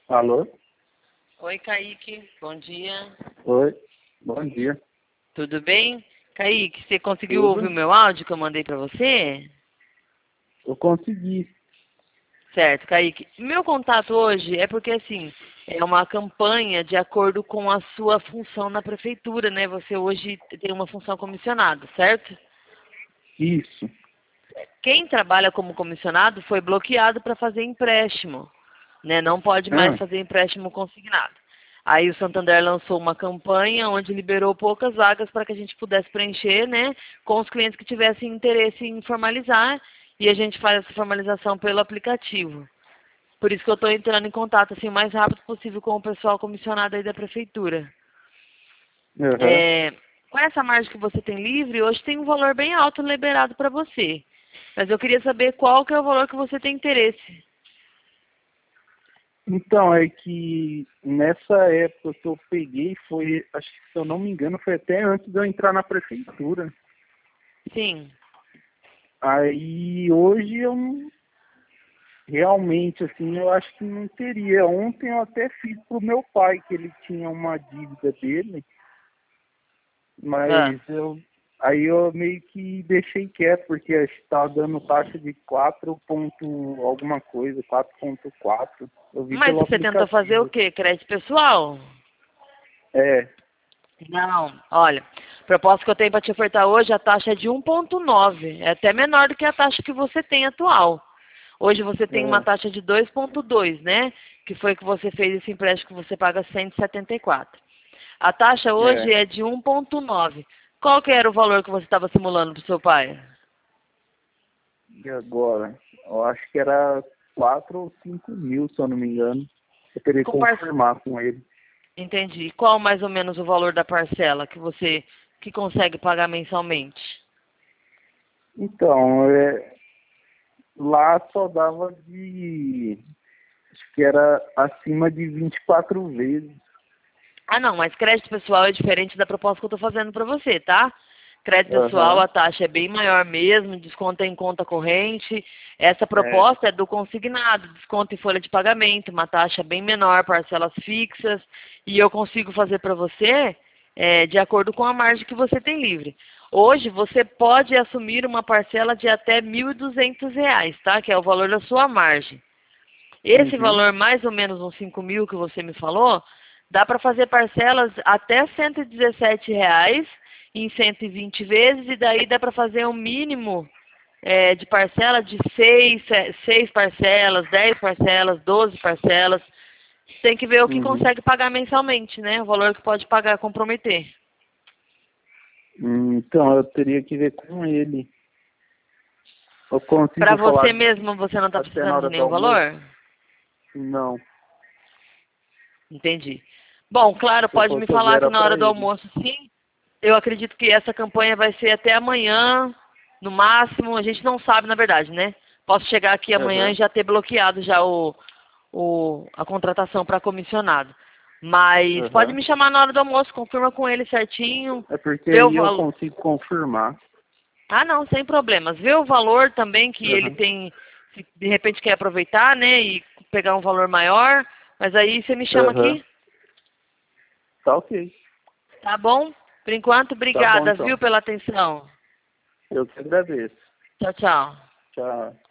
Alô? Oi, Kaique. Bom dia. Oi, bom dia. Tudo bem? Kaique, você conseguiu ouvir o Tudo? meu áudio que eu mandei para você? Eu consegui. Certo, Kaique. Meu contato hoje é porque, assim, é uma campanha de acordo com a sua função na prefeitura, né? Você hoje tem uma função comissionada, certo? Isso. Quem trabalha como comissionado foi bloqueado para fazer empréstimo, né? Não pode mais Ah, fazer empréstimo consignado. Aí o Santander lançou uma campanha onde liberou poucas vagas para que a gente pudesse preencher, né, com os clientes que tivessem interesse em formalizar, e a gente faz essa formalização pelo aplicativo. Por isso que eu estou entrando em contato assim o mais rápido possível com o pessoal comissionado aí da prefeitura. aham. É, com essa margem que você tem livre, hoje tem um valor bem alto liberado para você. Mas eu queria saber qual que é o valor que você tem interesse. Então, é que nessa época que eu peguei foi, acho que se eu não me engano, foi até antes de eu entrar na prefeitura. Sim. Aí hoje eu não, realmente, assim, eu acho que não teria. Ontem eu até fiz pro meu pai, que ele tinha uma dívida dele, Ah, mas aí eu meio que deixei quieto, porque estava dando taxa de 4 ponto alguma coisa, 4,4. Eu vi mas pelo você tentou fazer o aplicativo. quê? Crédito pessoal? É, Não, olha, a proposta que eu tenho para te ofertar hoje, a taxa é de 1,9. É até menor do que a taxa que você tem atual. Hoje você tem uma é, taxa de 2,2, né? Que foi que você fez esse empréstimo que você paga 174. A taxa hoje é. é de 1,9. Qual que era o valor que você estava simulando para o seu pai? E agora? Eu acho que era 4 ou 5 mil, se eu não me engano. Eu teria que Com par... confirmar com ele. Entendi. Qual mais ou menos o valor da parcela que você que consegue pagar mensalmente? Então, lá só dava acho que era acima de 24 vezes. Ah, não, mas crédito pessoal é diferente da proposta que eu estou fazendo para você, tá? Crédito pessoal, Aham, a taxa é bem maior mesmo, desconto é em conta corrente. Essa é. proposta é do consignado, desconto em folha de pagamento, uma taxa bem menor, parcelas fixas. E eu consigo fazer para você de acordo com a margem que você tem livre. Hoje você pode assumir uma parcela de até R$ 1.200, tá? Que é o valor da sua margem. Esse Uhum. valor, mais ou menos uns 5 mil que você me falou, dá para fazer parcelas até R$ 117 em 120 vezes, e daí dá para fazer um mínimo de parcela de 6 parcelas, 10 parcelas, 12 parcelas. Tem que ver o que Uhum. consegue pagar mensalmente, né? O valor que pode pagar, comprometer. Então, eu teria que ver com ele. Eu Para consigo você falar mesmo, você não está até na precisando de hora do nenhum almoço? valor? Não. Entendi. Bom, claro, Se eu pode me fosse eu ver, falar que era na hora pra do ele. almoço, sim. Eu acredito que essa campanha vai ser até amanhã, no máximo. A gente não sabe, na verdade, né? Posso chegar aqui amanhã e Aham, já ter bloqueado já a contratação para comissionado. Mas pode aham. me chamar na hora do almoço, confirma com ele certinho, É porque vê o aí eu valor. consigo confirmar. Ah, não, sem problemas. Vê o valor também que ele Aham, tem, se de repente quer aproveitar, né? E pegar um valor maior. Mas aí você me chama aham. aqui, Tá ok. tá bom? Por enquanto, Tá bom obrigada, viu, então. pela atenção. Eu que agradeço. Tchau, tchau. Tchau.